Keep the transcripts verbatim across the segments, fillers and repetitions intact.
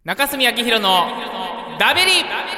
中澄明弘のダベリ。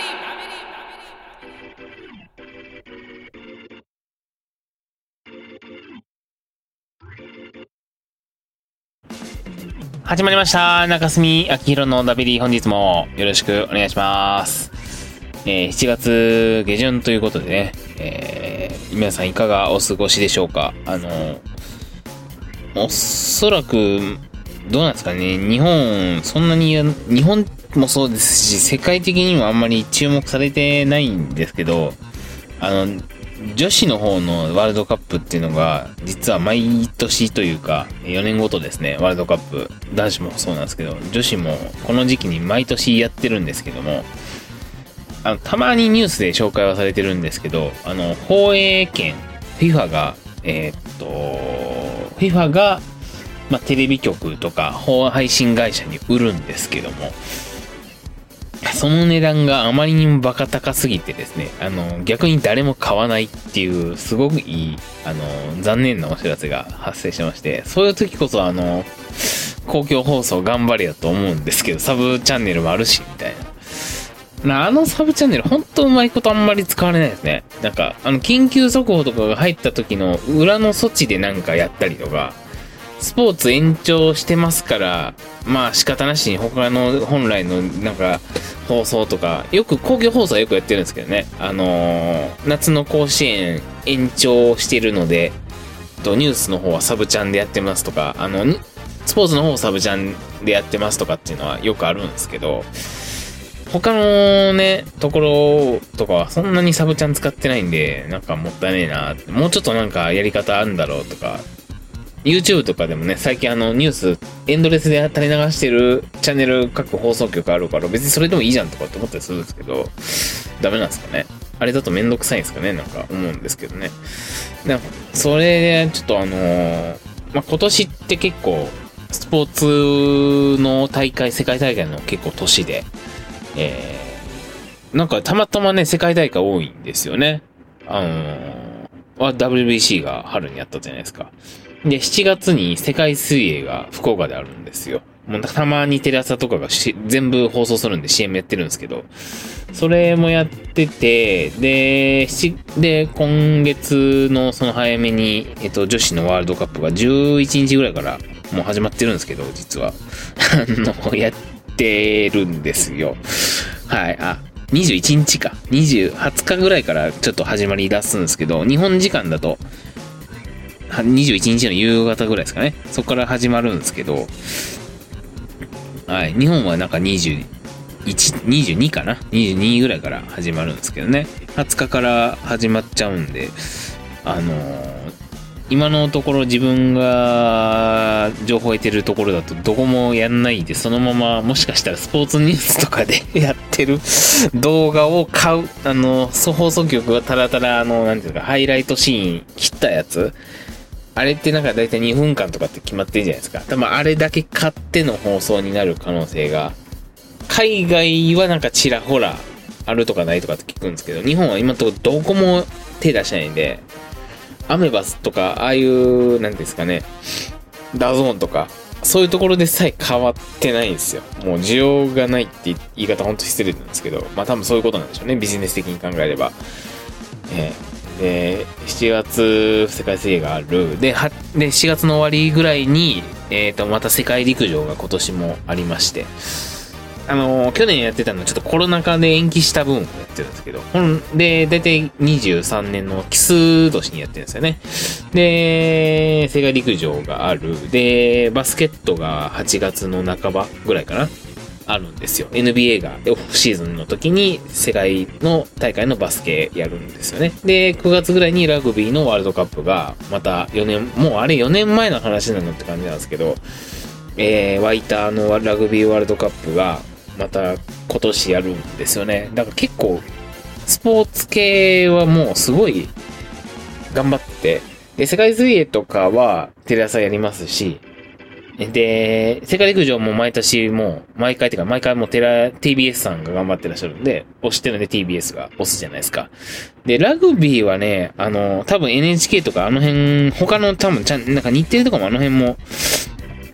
始まりました。中澄明弘のダベリ。本日もよろしくお願いします。えー、しちがつ下旬ということでね、えー、皆さんいかがお過ごしでしょうか。あのおそらくどうなんですかね、日本そんなに日本もそうですし世界的にもあんまり注目されてないんですけど、あの女子の方のワールドカップっていうのが実は毎年というかよねんごとですね、ワールドカップ男子もそうなんですけど女子もこの時期に毎年やってるんですけども、あのたまにニュースで紹介はされてるんですけど、あの放映権 FIFA がえー、っと FIFA がまあ、テレビ局とか配信会社に売るんですけども、その値段があまりにもバカ高すぎてですね、あの逆に誰も買わないっていうすごくいいあの残念なお知らせが発生してまして、そういう時こそあの公共放送頑張れよと思うんですけど、サブチャンネルもあるしみたいな。あのサブチャンネルほんとうまいことあんまり使われないですね。なんかあの緊急速報とかが入った時の裏の措置でなんかやったりとか、スポーツ延長してますからまあ仕方なしに他の本来のなんか放送とか、よく公共放送はよくやってるんですけどね、あのー、夏の甲子園延長してるのでとニュースの方はサブチャンでやってますとか、あのスポーツの方をサブチャンでやってますとかっていうのはよくあるんですけど、他のねところとかはそんなにサブチャン使ってないんで、なんかもったいねえなって、もうちょっとなんかやり方あるんだろうとか、YouTube とかでもね、最近あのニュースエンドレスで垂れ流してるチャンネル各放送局あるから別にそれでもいいじゃんとかって思ったりするんですけど、ダメなんですかね。あれだとめんどくさいんですかね、なんか思うんですけどね。なんかそれでちょっとあのー、まあ、今年って結構スポーツの大会、世界大会の結構年で、えー、なんかたまたまね世界大会多いんですよね。あのー、ダブリュービーシー が春にやったじゃないですか。で、しちがつに世界水泳が福岡であるんですよ。もうたまにテレ朝とかが全部放送するんで シーエム やってるんですけど、それもやってて、で、で、今月のその早めに、えっと、女子のワールドカップがじゅういちにちぐらいからもう始まってるんですけど、実は。あの、やってるんですよ。はい、あ。にじゅういちにちか。にじゅう、はつかぐらいからちょっと始まり出すんですけど、日本時間だと、にじゅういちにちの夕方ぐらいですかね。そこから始まるんですけど、はい。日本はなんかにじゅういち、にじゅうにかな ?にじゅうに ぐらいから始まるんですけどね。はつかから始まっちゃうんで、あのー、今のところ自分が情報を得てるところだとどこもやんないで、そのままもしかしたらスポーツニュースとかでやってる動画を買う、あの、放送局がたらたら、あの、なんていうか、ハイライトシーン切ったやつ、あれってなんかだいたいにふんかんとかって決まってるじゃないですか。多分あれだけ買っての放送になる可能性が、海外はなんかちらほらあるとかないとかって聞くんですけど、日本は今のところどこも手出してないんで、アメバスとかああいうなんですかね、ダゾーンとかそういうところでさえ変わってないんですよ。もう需要がないって言い方ほんと失礼なんですけど、まあ多分そういうことなんでしょうね、ビジネス的に考えれば。えーで、しちがつ世界水泳がある。で、はでしがつの終わりぐらいに、えっと、また世界陸上が今年もありまして、あのー、去年やってたのはちょっとコロナ禍で延期した分をやってるんですけど、ほんで、だいたいにじゅうさんねんの奇数年にやってるんですよね。で、世界陸上がある。で、バスケットがはちがつの半ばぐらいかな。あるんですよ。エヌビーエー がオフシーズンの時に世界の大会のバスケやるんですよね。で、くがつぐらいにラグビーのワールドカップがまたよねん、もうあれよねんまえの話なのって感じなんですけど、えー、ワイターのラグビーワールドカップがまた今年やるんですよね。だから結構スポーツ系はもうすごい頑張って、で、世界水泳とかはテレ朝やりますし、で、世界陸上も毎年もう、毎回ってか毎回もうテラ、ティービーエス さんが頑張ってらっしゃるんで、押してるんで ティービーエス が押すじゃないですか。で、ラグビーはね、あの、多分 エヌエイチケー とかあの辺、他の多分ちゃん、なんか日テレとかもあの辺も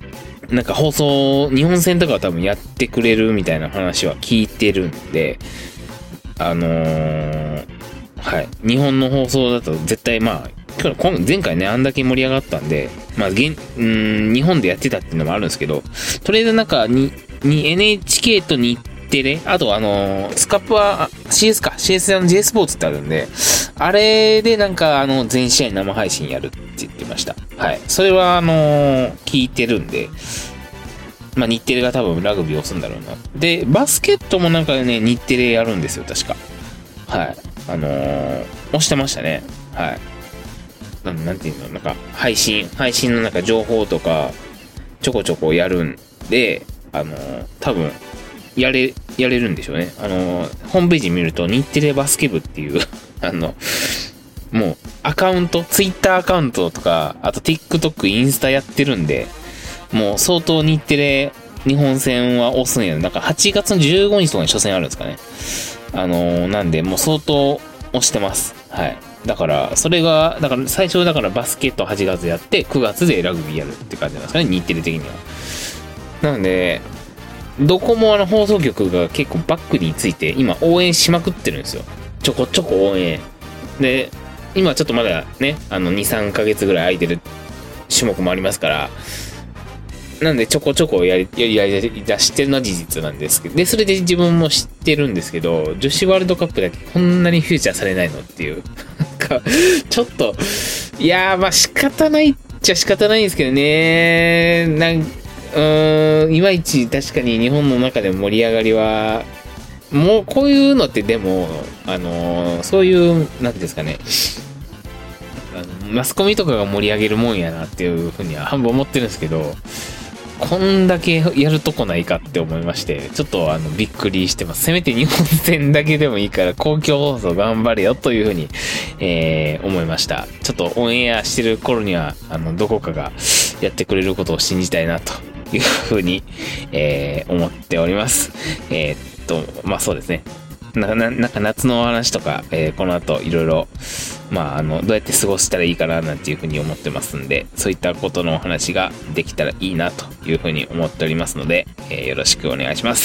なんか放送、日本戦とかは多分やってくれるみたいな話は聞いてるんで、あのー、はい。日本の放送だと絶対まあ、前回ね、あんだけ盛り上がったんで、まあ、現、うーん、日本でやってたっていうのもあるんですけど、とりあえずなんかに、に エヌエイチケー と日テレ、あとあのー、スカップは シーエス か、シーエス の J スポーツってあるんで、あれでなんかあの、全試合生配信やるって言ってました。はい。それはあのー、聞いてるんで、まあ、日テレが多分ラグビーを押すんだろうな。で、バスケットもなんかね、日テレやるんですよ、確か。はい。あのー、押してましたね。はい。なん、なんていうの、なんか、配信、配信のなんか情報とか、ちょこちょこやるんで、あのー、多分、やれ、やれるんでしょうね。あのー、ホームページ見ると、日テレバスケ部っていう、あの、もう、アカウント、ツイッターアカウントとか、あと TikTok、インスタやってるんで、もう相当日テレ、日本戦は押すんや。なんかはちがつのじゅうごにちとかに初戦あるんですかね。あのー、なんで、もう相当押してます。はい。だから、それが、だから最初だからバスケットはちがつやって、くがつでラグビーやるって感じなんですかね、日テレ的には。なので、どこもあの放送局が結構バックについて、今応援しまくってるんですよ。ちょこちょこ応援。で、今ちょっとまだね、あの、に、さんかげつぐらい空いてる種目もありますから、なんでちょこちょこやり、やり、やり出してるのは事実なんですけど、で、それで自分も知ってるんですけど、女子ワールドカップだけこんなにフューチャーされないのっていう。なんか、ちょっと、いやー、まあ仕方ないっちゃ仕方ないんですけどね。なん、うーん、いまいち確かに日本の中で盛り上がりは、もうこういうのってでも、あのー、そういう、なんていうんですかね。あのマスコミとかが盛り上げるもんやなっていうふうには半分思ってるんですけど、こんだけやるとこないかって思いまして、ちょっとあのびっくりしてます。せめて日本戦だけでもいいから公共放送頑張れよというふうに、えー、思いました。ちょっとオンエアしてる頃には、あの、どこかがやってくれることを信じたいなというふうに、えー、思っております。えー、っと、まあそうですね。なかな、なんか夏のお話とか、えー、この後いろいろ、まあ、あの、どうやって過ごしたらいいかななんていうふうに思ってますんで、そういったことのお話ができたらいいなというふうに思っておりますので、えー、よろしくお願いします。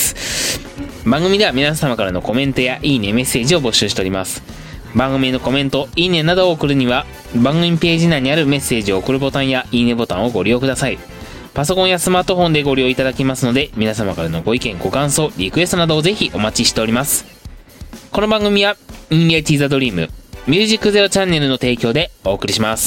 番組では皆様からのコメントやいいね、メッセージを募集しております。番組のコメント、いいねなどを送るには、番組ページ内にあるメッセージを送るボタンやいいねボタンをご利用ください。パソコンやスマートフォンでご利用いただきますので、皆様からのご意見、ご感想、リクエストなどをぜひお待ちしております。この番組は In Reality The Dream ミュージックゼロチャンネルの提供でお送りします。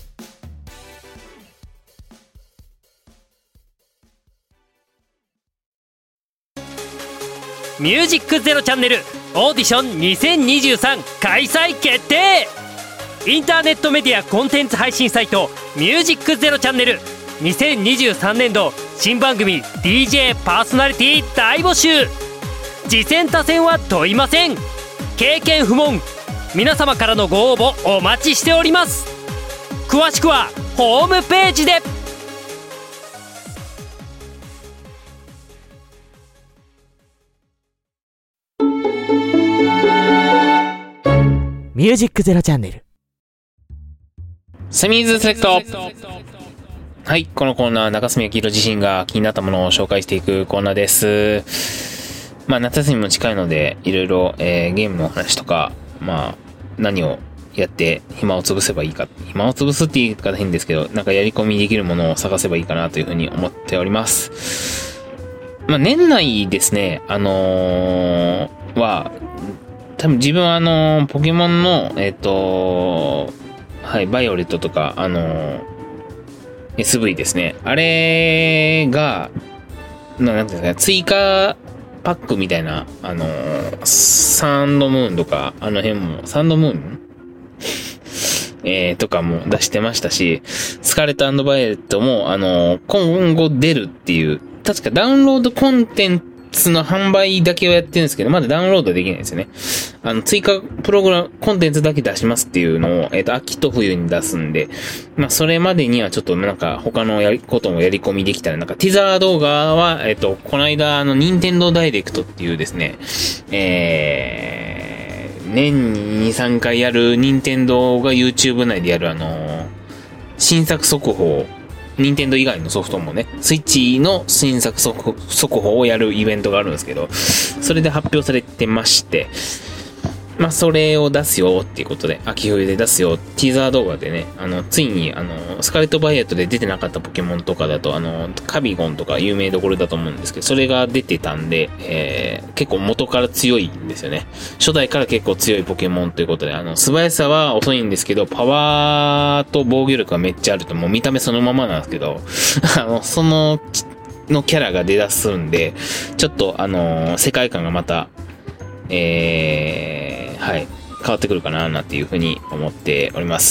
ミュージックゼロチャンネルオーディションにせんにじゅうさん開催決定。インターネットメディアコンテンツ配信サイトミュージックゼロチャンネルにせんにじゅうさんねん度新番組 ディージェー パーソナリティ大募集。次戦他戦は問いません。経験不問。皆様からのご応募お待ちしております。詳しくはホームページで。 ミュージックゼロチャンネルセミーズセレクト。はい、このコーナーは中澄明宏自身が気になったものを紹介していくコーナーです。まあ夏休みも近いのでいろいろ、えー、ゲームの話とか、まあ何をやって暇を潰せばいいか、暇を潰すって言い方変ですけど、なんかやり込みできるものを探せばいいかなというふうに思っております。まあ年内ですね、あのー、は多分自分はあのー、ポケモンのえっとはいバイオレットとかあのー、エスブイ ですね、あれがなんていうんですか、追加パックみたいな、あのー、サンドムーンとか、あの辺も、サンドムーンえー、とかも出してましたし、スカーレット&バイオレットも、あのー、今後出るっていう、確かダウンロードコンテンツの販売だけをやってるんですけど、まだダウンロードできないんですよね。あの、追加プログラム、コンテンツだけ出しますっていうのを、えっと、秋と冬に出すんで、まあ、それまでにはちょっとなんか、他のやり、こともやり込みできたら、なんか、ティザー動画は、えっと、この間、あの、ニンテンドーダイレクトっていうですね、えー、年にに、さんかいやる、ニンテンドーが YouTube 内でやる、あの、新作速報任天堂以外のソフトもね、スイッチの新作速報をやるイベントがあるんですけど、それで発表されてまして、まあ、それを出すよっていうことで、秋冬で出すよ、ティーザー動画でね、あの、ついに、あの、スカーレット・バイオレットで出てなかったポケモンとかだと、あの、カビゴンとか有名どころだと思うんですけど、それが出てたんで、えー、結構元から強いんですよね。初代から結構強いポケモンということで、あの、素早さは遅いんですけど、パワーと防御力がめっちゃあると、もう見た目そのままなんですけど、あの、その、のキャラが出だすんで、ちょっと、あの、世界観がまた、えー、はい、変わってくるかな、なんていうふうに思っております。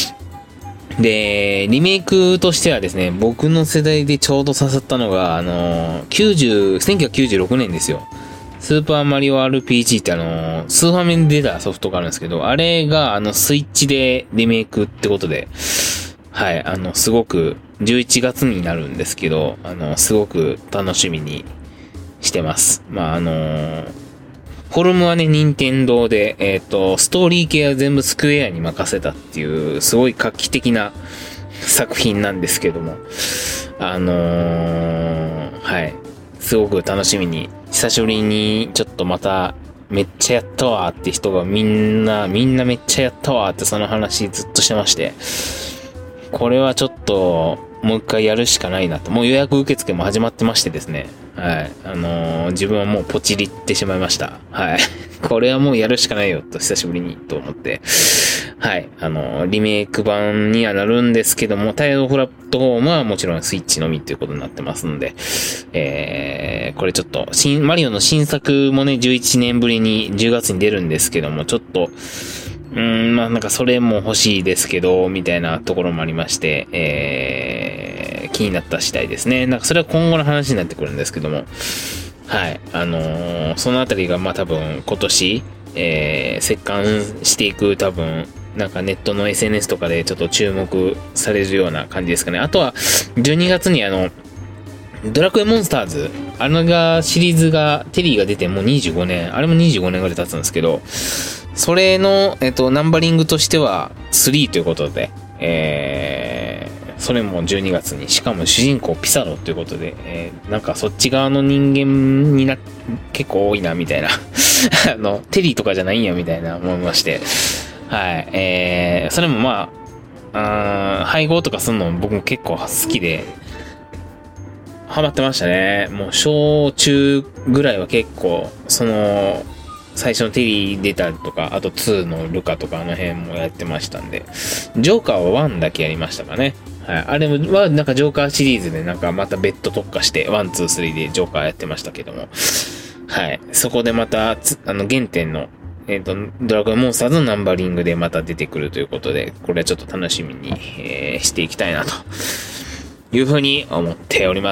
で、リメイクとしてはですね、僕の世代でちょうど刺さったのが、あの、きゅうじゅう、せんきゅうひゃくきゅうじゅうろくねんですよ。スーパーマリオ アールピージー ってあの、スーファミで出たソフトがあるんですけど、あれがあの、スイッチでリメイクってことで、はい、あの、すごく、じゅういちがつになるんですけど、あの、すごく楽しみにしてます。まあ、あの、フォルムはね、任天堂で、えっと、ストーリー系は全部スクエアに任せたっていう、すごい画期的な作品なんですけども、あのー、はい。すごく楽しみに、久しぶりにちょっとまた、めっちゃやったわーって人がみんな、みんなめっちゃやったわーってその話ずっとしてまして、これはちょっと、もう一回やるしかないなと。もう予約受付も始まってましてですね。はい。あのー、自分はもうポチりってしまいました。はい。これはもうやるしかないよと、久しぶりにと思って。はい。あのー、リメイク版にはなるんですけども、対応プラットフォームはもちろんスイッチのみということになってますんで、えー、これちょっと、新、マリオの新作もね、じゅういちねんぶりにじゅうがつに出るんですけども、ちょっと、うーん、まあなんかそれも欲しいですけど、みたいなところもありまして、えー、気になった次第ですね。なんかそれは今後の話になってくるんですけども、はい。あのー、そのあたりがまあ多分今年、えー、折感していく多分、なんかネットの エスエヌエス とかでちょっと注目されるような感じですかね。あとは、じゅうにがつにあの、ドラクエモンスターズ、あのが、シリーズが、テリーが出てもうにじゅうごねん、あれもにじゅうごねんぐらい経つんですけど、それの、えっと、ナンバリングとしてはスリーということで、えー、それもじゅうにがつに、しかも主人公ピサロということで、えー、なんかそっち側の人間にな、結構多いな、みたいな。あの、テリーとかじゃないんや、みたいな思いまして。はい。えー、それもまあ、あ配合とかするの僕も結構好きで、ハマってましたね。もう小中ぐらいは結構、その、最初のテリー出たりとか、あとツーのルカとかあの辺もやってましたんで、ジョーカーはワンだけやりましたかね。はい。あれはなんかジョーカーシリーズでなんかまた別途特化して、ワン、ツー、スリーでジョーカーやってましたけども、はい。そこでまた、あの原点の、えっと、ドラゴンモンスターズのナンバリングでまた出てくるということで、これはちょっと楽しみに、えー、していきたいなというふうに思っております。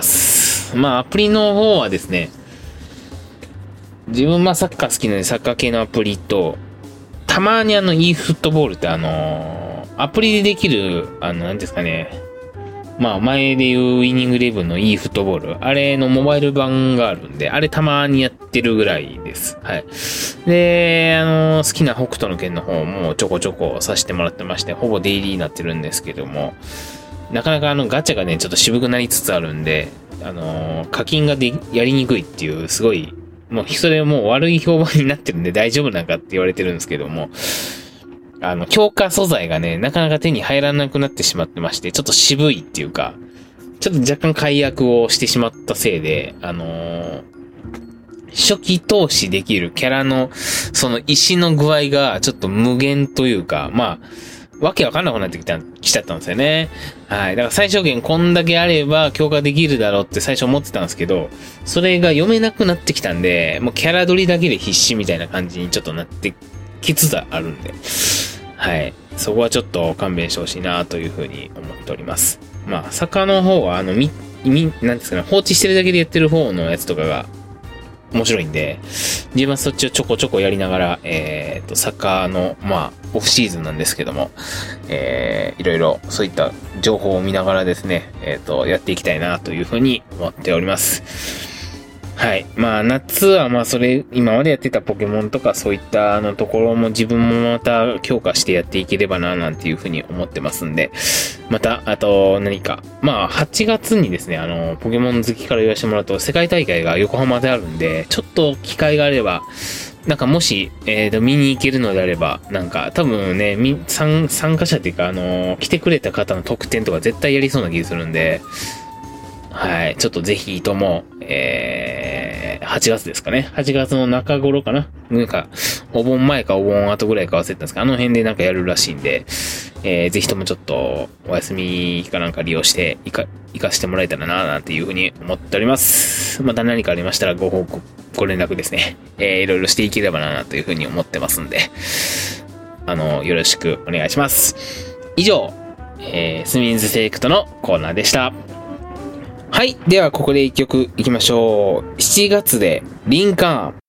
まあアプリの方はですね、自分はサッカー好きなのでサッカー系のアプリと、たまにあの e フットボールってあのー、アプリでできる、あの、なんですかね、まあ前で言うウイニングイレブンの e フットボール、あれのモバイル版があるんで、あれたまにやってるぐらいです。はい。で、あのー、好きな北斗の拳の方もちょこちょこさせてもらってまして、ほぼデイリーになってるんですけども、なかなかあのガチャがね、ちょっと渋くなりつつあるんで、あのー、課金がでやりにくいっていう、すごい、もうそれはもう悪い評判になってるんで大丈夫なんかって言われてるんですけども、あの、強化素材がね、なかなか手に入らなくなってしまってまして、ちょっと渋いっていうか、ちょっと若干解約をしてしまったせいで、あのー、初期投資できるキャラの、その石の具合がちょっと無限というか、まあ、わけわかんなくなってきた、きちゃったんですよね。はい。だから最小限こんだけあれば強化できるだろうって最初思ってたんですけど、それが読めなくなってきたんで、もうキャラ取りだけで必死みたいな感じにちょっとなってきつつあるんで、はい。そこはちょっと勘弁してほしいなというふうに思っております。まあ、坂の方は、あの、み、み、なんですかね、放置してるだけでやってる方のやつとかが、面白いんで、自分はそっちをちょこちょこやりながら、えっと、サッカーの、まあ、オフシーズンなんですけども、えー、いろいろそういった情報を見ながらですね、えっと、やっていきたいなというふうに思っております。はい。まあ、夏はまあ、それ、今までやってたポケモンとかそういったあのところも自分もまた強化してやっていければな、なんていうふうに思ってますんで、 また、あと何か。まあ、はちがつにですね、あの、ポケモン好きから言わせてもらうと、世界大会が横浜であるんで、ちょっと機会があれば、なんかもし、えーと、見に行けるのであれば、なんか多分ね、み参参加者っていうか、あのー、来てくれた方の特典とか絶対やりそうな気がするんで、はい、ちょっとぜひとも、えー、はちがつですかね。はちがつの中頃かな。なんか、お盆前かお盆後ぐらいか忘れてたんですけど、あの辺でなんかやるらしいんで、えー、ぜひともちょっと、お休みかなんか利用して、いか、行かしてもらえたらなぁなんていうふうに思っております。また何かありましたらご報告、ご連絡ですね。えー、いろいろしていければなぁというふうに思ってますんで、あの、よろしくお願いします。以上、えー、スミンズセレクトのコーナーでした。はい。では、ここで一曲いきましょう。しちがつで、リンカーン。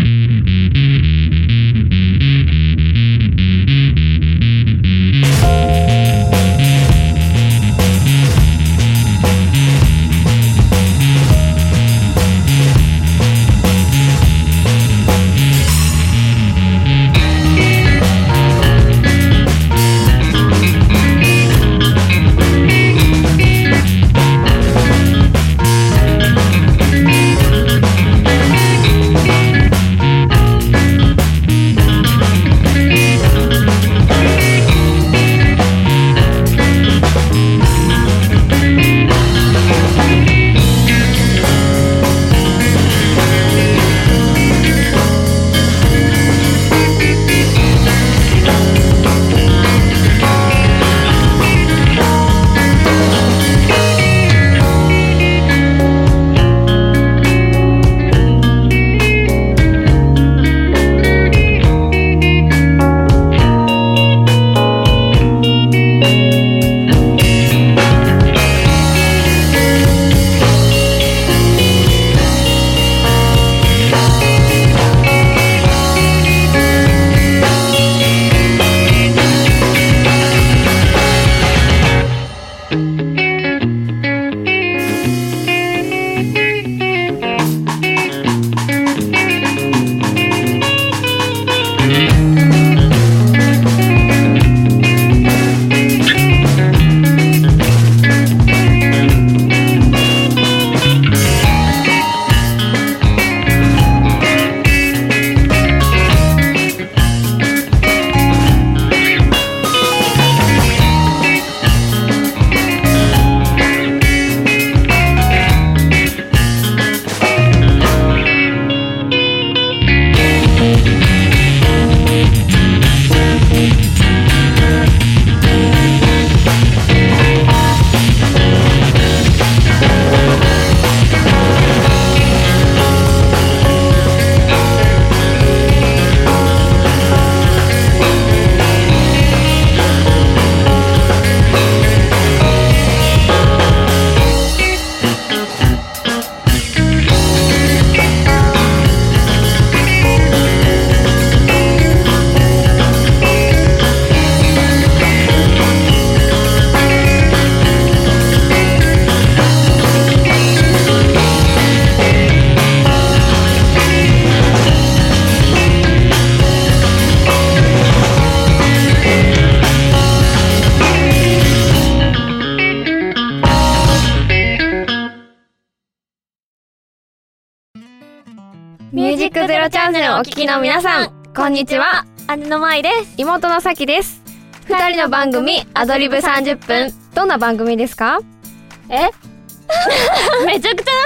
ミュージックゼロチャンネルをお聞きの皆さん、こんにちは。姉の舞です。妹のさきです。二人の番組アドリブさんじゅっぷん。どんな番組ですか？えめちゃくちゃ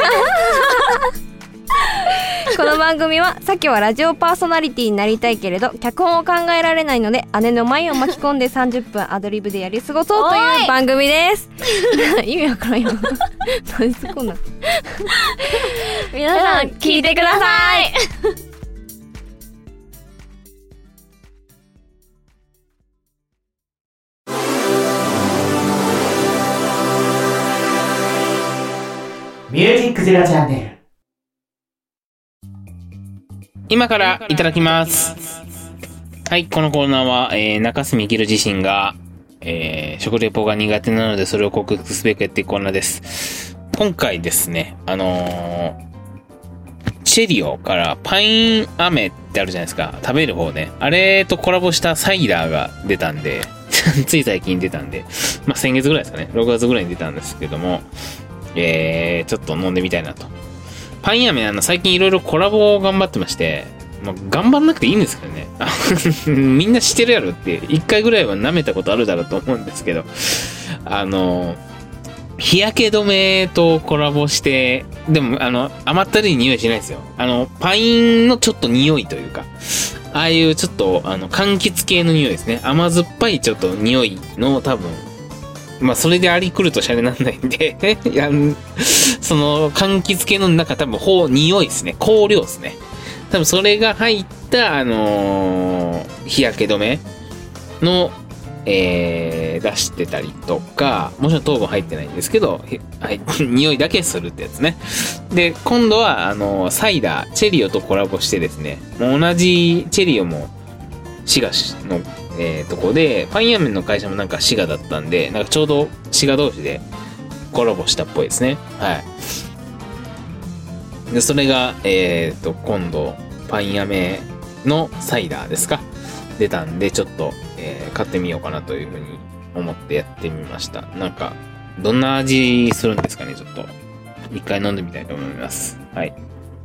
この番組は、さきはラジオパーソナリティになりたいけれど脚本を考えられないので、姉の舞を巻き込んでさんじゅっぷんアドリブでやり過ごそうという番組です。意味わからんよ。何すこんな皆さん聞いてください。 ミュージックゼロチャンネル。 今からいただきます。はい、このコーナーは、えー、中澄生自身が、えー、食レポが苦手なのでそれを克服すべくやっていくコーナーです。今回ですね、あのー、チェリオからパイン飴ってあるじゃないですか。食べる方ね。あれとコラボしたサイダーが出たんで、 つい最近出たんで、まあ、先月ぐらいですかね。ろくがつぐらいに出たんですけども、えー、ちょっと飲んでみたいなと。パイン飴、あの、最近いろいろコラボを頑張ってまして、まあ、頑張んなくていいんですけどね。みんな知ってるやろって、一回ぐらいは舐めたことあるだろうと思うんですけど、あの、日焼け止めとコラボして、でも、あの、甘ったるい匂いしないですよ。あの、パインのちょっと匂いというか、ああいうちょっと、あの、柑橘系の匂いですね。甘酸っぱいちょっと匂いの多分、まあ、それであり来るとシャレなんないんで、いや、その、柑橘系の中多分、ほう、匂いですね。香料ですね。多分、それが入った、あのー、日焼け止めの、えー、出してたりとか、もちろん糖分入ってないんですけど、はい、匂いだけするってやつね。で、今度は、あのー、サイダー、チェリオとコラボしてですね、もう同じチェリオも、滋賀の、えー、とこで、パイン飴の会社もなんか滋賀だったんで、なんかちょうど滋賀同士でコラボしたっぽいですね。はい。で、それが、えーと、今度、パイン飴のサイダーですか？出たんで、ちょっと、えー、買ってみようかなというふうに思ってやってみました。なんか、どんな味するんですかね、ちょっと。一回飲んでみたいと思います。はい。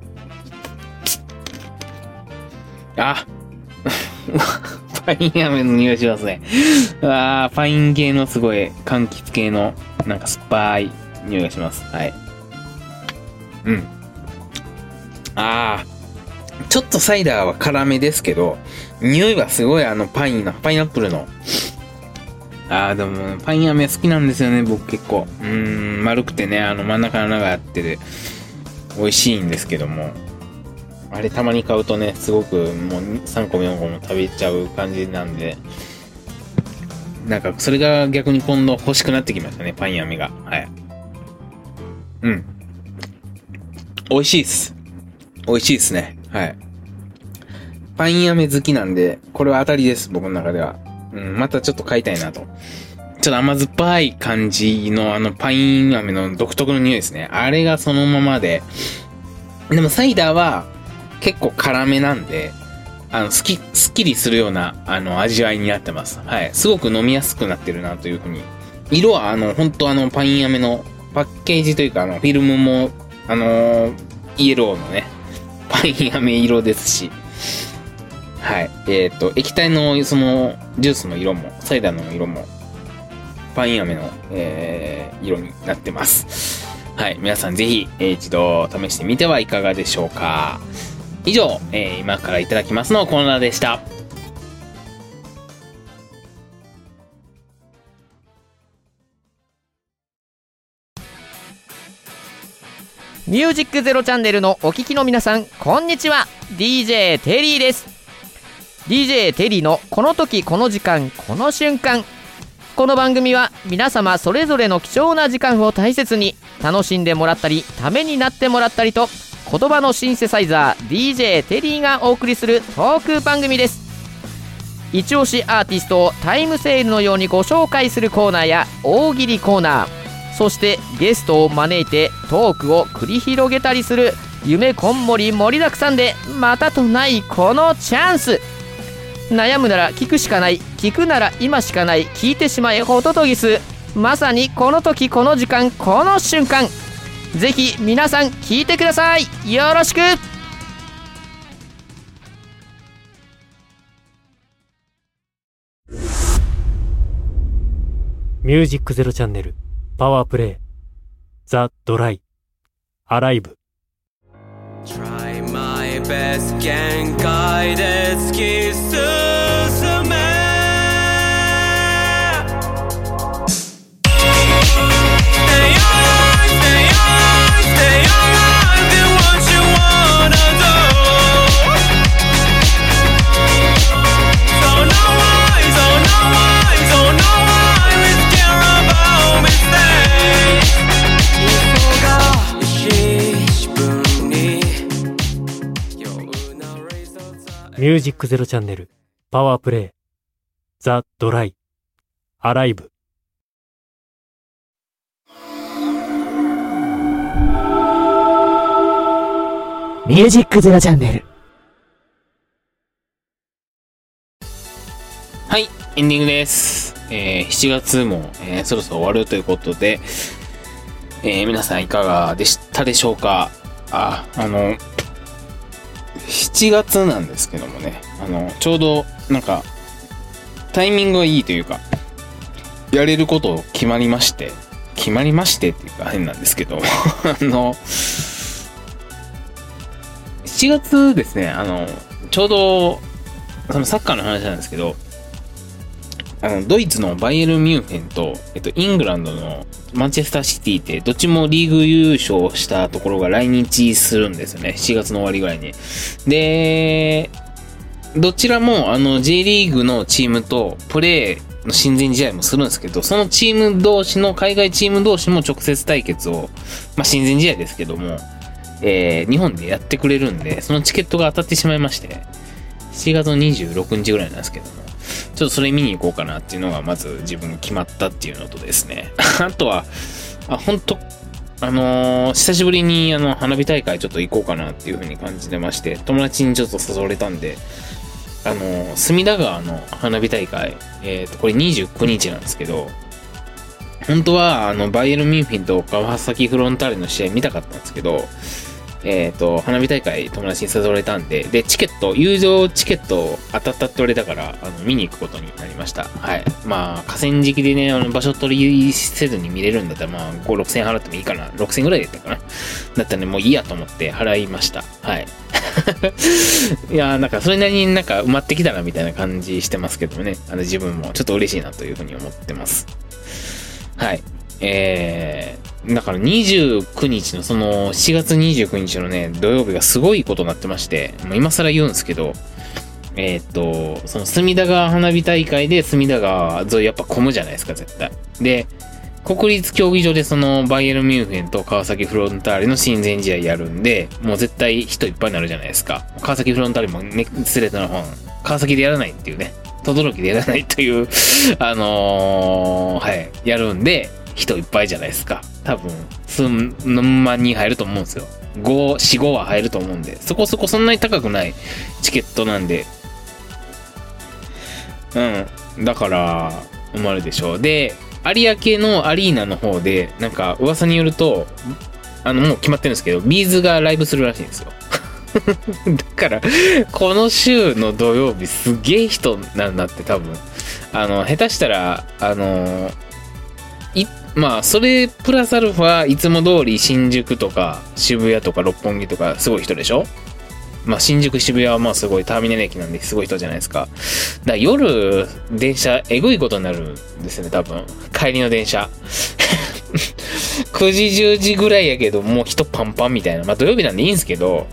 あパイン飴の匂いしますね。あー、パイン系のすごい、柑橘系の、なんか酸っぱい匂いがします。はい。うん。あー。ちょっとサイダーは辛めですけど、匂いはすごいあのパインの、パイナップルの。あーでも、パイン飴好きなんですよね、僕結構。うーん、丸くてね、あの真ん中の穴があってで、美味しいんですけども。あれたまに買うとね、すごくもうさんこもよんこも食べちゃう感じなんで、なんかそれが逆に今度欲しくなってきましたね、パイン飴が。はい。うん。美味しいっす。美味しいっすね。はい。パイン飴好きなんで、これは当たりです、僕の中では。うん、またちょっと買いたいなと。ちょっと甘酸っぱい感じのあのパイン飴の独特の匂いですね。あれがそのままで。でもサイダーは結構辛めなんで、あの、すき、すっきりするような、あの、味わいになってます。はい。すごく飲みやすくなってるなというふうに。色はあの、本当あの、パイン飴のパッケージというか、あの、フィルムも、あのー、イエローのね、パイン飴色ですし、はい。えっと、液体のそのジュースの色も、サイダーの色も、パイン飴の、えー、色になってます。はい。皆さんぜひ、えー、一度試してみてはいかがでしょうか。以上、えー、今からいただきますのコーナーでした。 ミュージックゼロチャンネルのお聞きの皆さん、こんにちは。 ディージェー テリーです。 ディージェー テリーのこの時この時間この瞬間。この番組は皆様それぞれの貴重な時間を大切に楽しんでもらったりためになってもらったりと、言葉のシンセサイザー ディージェー テリーがお送りするトーク番組です。一押しアーティストをタイムセールのようにご紹介するコーナーや大喜利コーナー、そしてゲストを招いてトークを繰り広げたりする夢こんもり盛りだくさんでまたとないこのチャンス。悩むなら聞くしかない、聞くなら今しかない、聞いてしまえホトトギス。まさにこの時この時間この瞬間。ぜひ皆さん聞いてください。よろしく。 ミュージックゼロチャンネルパワープレイザ・ドライアライブ。 Try my best 限界で突き進め Stay alive, stay alive, stay alive in what you wanna do. So no why, so no why, so no why let's care about mistakes. 忙しい自分にミュージックゼロチャンネルパワープレイザ・ドライアライブ。 ミュージックゼロチャンネル。 はい、エンディングです。 えー、しちがつも、えー、そろそろ終わるということで、えー、皆さんいかがでしたでしょうか。あ、あの、しちがつなんですけどもね、あの、ちょうど、なんか、タイミングがいいというか、やれること決まりまして、決まりましてっていうか変なんですけど、あの、しちがつですね、あの、ちょうど、そのサッカーの話なんですけど、あの、ドイツのバイエルン・ミュンヘンと、えっと、イングランドのマンチェスターシティって、どっちもリーグ優勝したところが来日するんですよね。しちがつの終わりぐらいに。で、どちらも、あの、J リーグのチームとプレーの親善試合もするんですけど、そのチーム同士の、海外チーム同士も直接対決を、まあ、親善試合ですけども、えー、日本でやってくれるんで、そのチケットが当たってしまいまして、しちがつのにじゅうろくにちぐらいなんですけども、ちょっとそれ見に行こうかなっていうのがまず自分決まったっていうのとですね。あとは、あ、ほんと、あのー、久しぶりにあの花火大会ちょっと行こうかなっていう風に感じてまして、友達にちょっと誘われたんで、あのー、隅田川の花火大会、えっと、これにじゅうくにちなんですけど、本当はあのバイエルン・ミュンヘンと川崎フロンターレの試合見たかったんですけど、えっと、花火大会友達に誘われたんで、で、チケット、友情チケット当たったって言われたから、あの、見に行くことになりました。はい。まあ、河川敷でね、あの、場所取りせずに見れるんだったら、まあ、ご、ろくせんえん払ってもいいかな。ろくせんえんぐらいだったかな。だったらね、もういいやと思って払いました。はい。いやー、なんか、それなりになんか埋まってきたな、みたいな感じしてますけどもね。あの、自分もちょっと嬉しいなというふうに思ってます。はい。えー、だからにじゅうくにちのそのしちがつにじゅうくにちのね、土曜日がすごいことになってまして、もう今更言うんですけど、えー、っと、その隅田川花火大会で隅田川沿いやっぱ混むじゃないですか、絶対。で、国立競技場でそのバイエルン・ミュンヘンと川崎フロンターレの親善試合やるんで、もう絶対人いっぱいになるじゃないですか。川崎フロンターレもね、スレッドの本、川崎でやらないっていうね、轟でやらないという、あのー、はい、やるんで、人いっぱいじゃないですか。多分、数万人入ると思うんですよ。ご、よん、ごは入ると思うんで、そこそこそんなに高くないチケットなんで、うん。だから、埋まるでしょう。で、有明のアリーナの方で、なんか噂によると、あの、もう決まってるんですけど、ビーズがライブするらしいんですよ。だから、この週の土曜日すげえ人なんだって多分。あの、下手したら、あの、い、まあ、それプラスアルファ、いつも通り新宿とか渋谷とか六本木とかすごい人でしょ。まあ、新宿渋谷はまあすごいターミナル駅なんですごい人じゃないですか。だから夜、電車、えぐいことになるんですね、多分。帰りの電車。くじ、じゅうじぐらいやけど、もう人パンパンみたいな。まあ、土曜日なんでいいんですけど、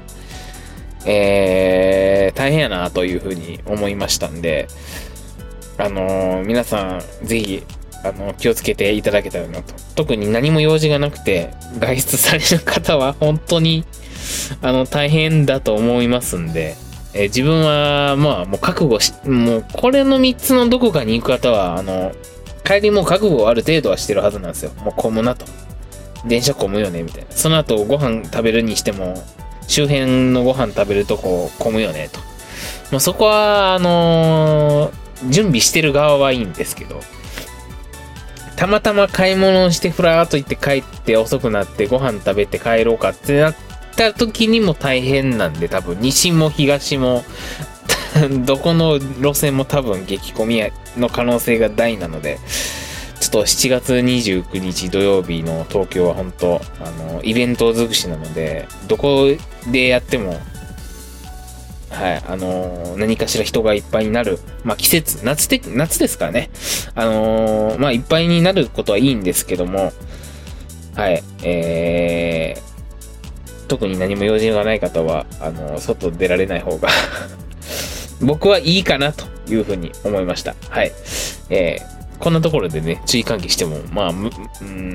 えー、大変やなというふうに思いましたんで、あのー、皆さん、ぜひ、あの、気をつけていただけたらなと。特に何も用事がなくて、外出される方は本当に、あの、大変だと思いますんで、えー、自分は、まあ、もう覚悟し、もう、これのみっつのどこかに行く方は、あの、帰りも覚悟をある程度はしてるはずなんですよ。もう混むなと。電車混むよね、みたいな。その後、ご飯食べるにしても、周辺のご飯食べるとこ混むよね、と。まあ、そこは、あのー、準備してる側はいいんですけど、たまたま買い物をしてふらーっと行って帰って遅くなってご飯食べて帰ろうかってなった時にも大変なんで、多分西も東もどこの路線も多分激混みの可能性が大なので、ちょっとしちがつにじゅうくにち土曜日の東京は本当あのイベント尽くしなので、どこでやってもはい、あのー、何かしら人がいっぱいになる。まあ、季節、夏で、夏ですからね。あのー、まあ、いっぱいになることはいいんですけども、はい、えー、特に何も用事がない方は、あのー、外出られない方が、僕はいいかなというふうに思いました。はい。えー、こんなところでね、注意喚起しても、まあ、うん、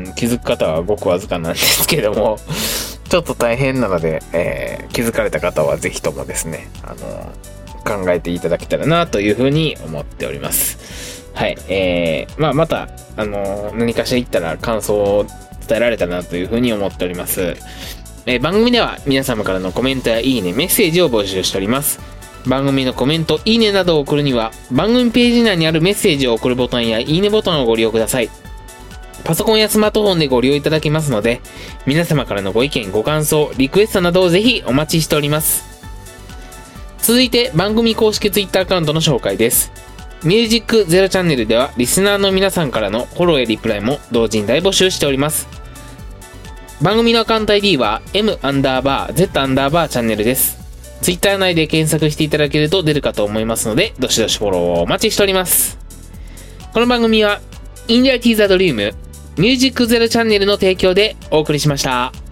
気づく方はごくわずかなんですけども、ちょっと大変なので、えー、気づかれた方はぜひともですね、あのー、考えていただけたらなというふうに思っております。はい。えー、まあ、また、あのー、何かしら言ったら感想を伝えられたなというふうに思っております。えー、番組では皆様からのコメントやいいね、メッセージを募集しております。 番組のコメント、いいねなどを送るには、番組ページ内にあるメッセージを送るボタンやいいねボタンをご利用ください。パソコンやスマートフォンでご利用いただけますので、皆様からのご意見、ご感想、リクエストなどをぜひお待ちしております。続いて番組公式ツイッターアカウントの紹介です。ミュージックゼロチャンネルではリスナーの皆さんからのフォローやリプライも同時に大募集しております。番組のアカウント アイディー は M アンダーバー Z アンダーバーチャンネルです。ツイッター内で検索していただけると出るかと思いますので、どしどしフォローをお待ちしております。この番組は In Reality the Dream ミュージックゼロチャンネルの提供でお送りしました。